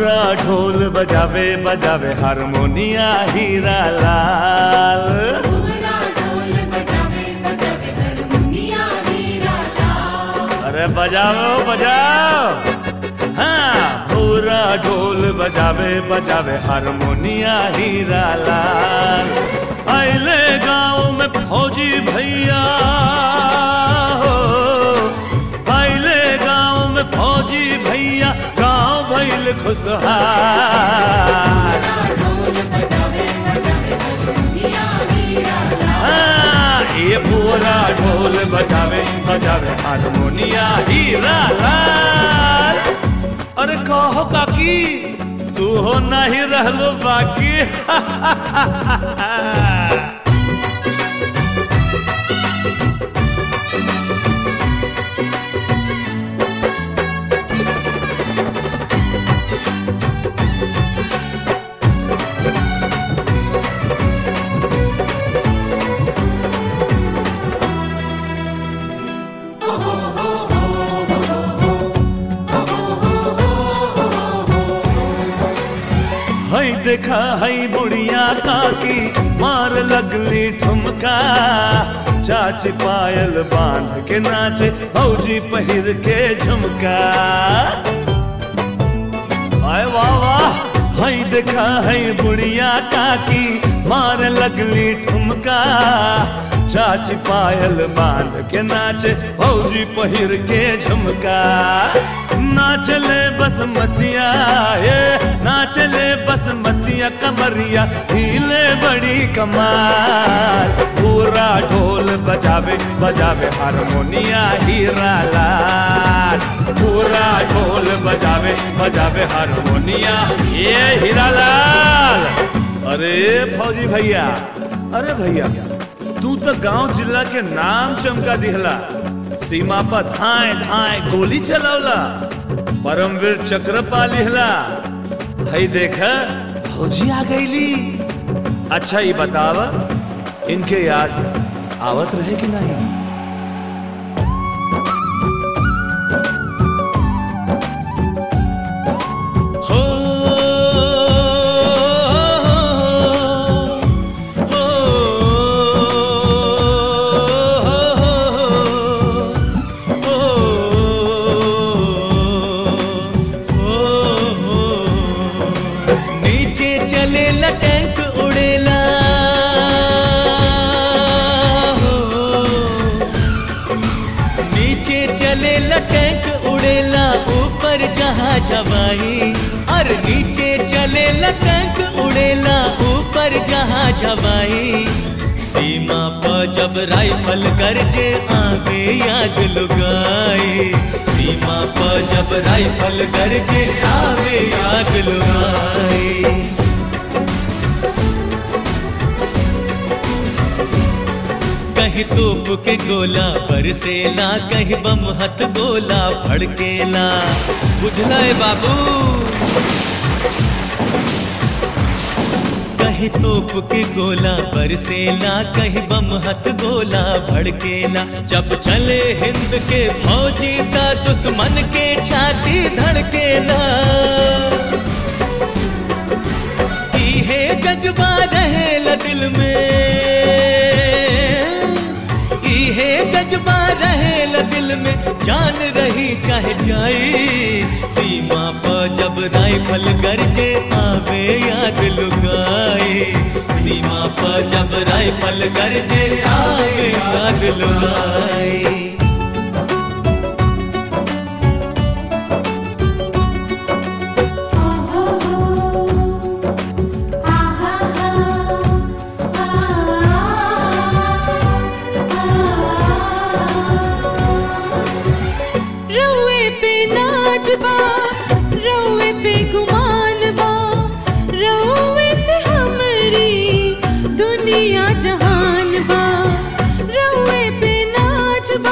भूरा ढोल बजावे बजावे हारमोनिया हीरा लाल। भूरा ढोल बजावे बजावे हारमोनिया हीरा लाल। अरे बजाओ बजाओ, हाँ भूरा ढोल बजावे बजावे हारमोनिया हीरा लाल। आइले गाँव में फौजी भैया हो, आइले गाँव में फौजी भैया, गाँव भइल खुशहाल। ये भूरा ढोल बजावे बजावे हारमोनिया हीरा लाल। अरे कहो काकी तू हो नहीं रहलो बाकी। हई देखा हई बुढ़िया काकी मार लगली ठुमका। चाची पायल बांध के नाचे, फौजी पहिर के झुमका। आए वाह वाह, हई देखा हई बुढ़िया काकी मार लगली ठुमका। चाची पायल बांध के नाचे, फौजी पहिर के झुमका। नाचले बसमतिया ये नाचले बसमतिया, कमरिया हिले बड़ी कमाल। पूरा ढोल बजावे बजावे हारमोनिया हीरा लाल। पूरा ढोल बजावे बजावे हारमोनिया ये हीरा लाल। अरे फौजी भैया, अरे भैया तू तो गांव जिला के नाम चमका दिहला। सीमा पर धाए धाए गोली चलावला, परमवीर चक्र पा लिहला। हई देख फौजी आ गईली। अच्छा ये बताव इनके याद आवत रहे कि नहीं? टैंक उड़ेला हो, नीचे चलेला टैंक उड़ेला, ऊपर जहाज हवाई। और नीचे चलेला टैंक उड़ेला, ऊपर जहाज हवाई। सीमा पर जब राइफल गरजे आवे याद लुगाई। सीमा पर जब राइफल गरजे आवे याद लुगाई। कहीं तोप के गोला बरसेला, कहीं बम हथ गोला भड़केला। बुझला है बाबू? कहीं तोप के गोला बरसेला, कहीं बम हथ गोला भड़केला। जब चले हिंद के फौजी ता दुश्मन के छाती धड़केला। इहे जज्बा रहेला दिल में, इहे जज्बा रहेला दिल में, जान रही चाहे जाई। सीमा पर जब राइफल गरजे आवे याद लुगाई। सीमा पर जब राइफल गरजे आवे याद लुगाई। रउए पे गुमान बा, रउए से हमरी दुनिया जहान बा। रउए पे नाच बा,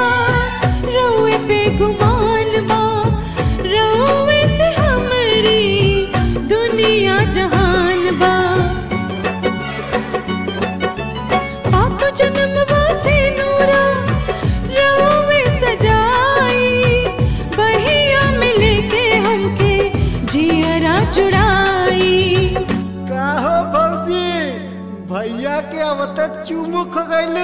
के आवत चुमुक हो गइलू।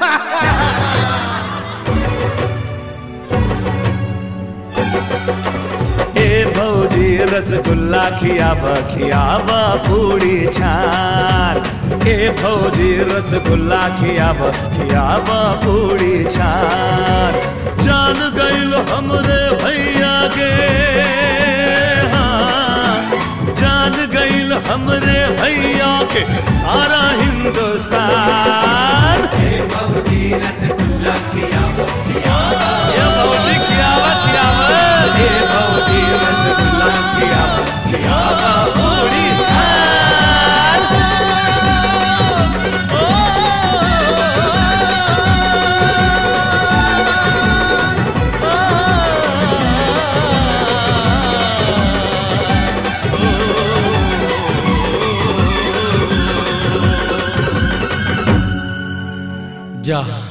ए भौजी रसगुल्ला खियावा खियावा पूरी छान। ए भौजी रसगुल्ला खियावा खियावा पूरी छान। जान गइल हमरे भैया के, हाँ जान गइल हमरे भैया के सारा हिंदुस्तान। ए भौजी रसगुल्ला खियावा खियावा, ए भौजी खियावा खियावा, ए भौजी रसगुल्ला खियावा खियावा पूरी छान। जा